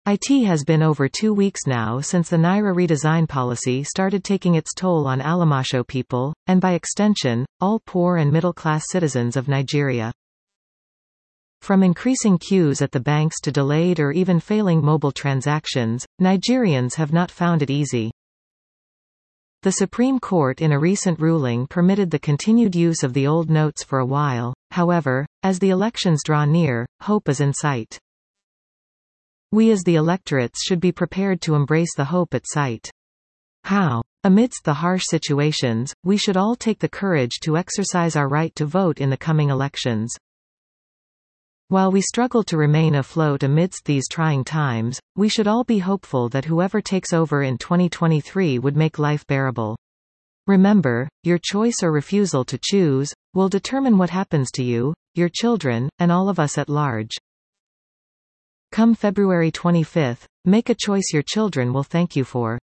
It has been over 2 weeks now since the Naira redesign policy started taking its toll on Alamasho people, and by extension, all poor and middle-class citizens of Nigeria. From increasing queues at the banks to delayed or even failing mobile transactions, Nigerians have not found it easy. The Supreme Court in a recent ruling permitted the continued use of the old notes for a while. However, as the elections draw near, hope is in sight. We as the electorates should be prepared to embrace the hope at sight. How? Amidst the harsh situations, we should all take the courage to exercise our right to vote in the coming elections. While we struggle to remain afloat amidst these trying times, we should all be hopeful that whoever takes over in 2023 would make life bearable. Remember, your choice or refusal to choose will determine what happens to you, your children, and all of us at large. Come February 25, make a choice your children will thank you for.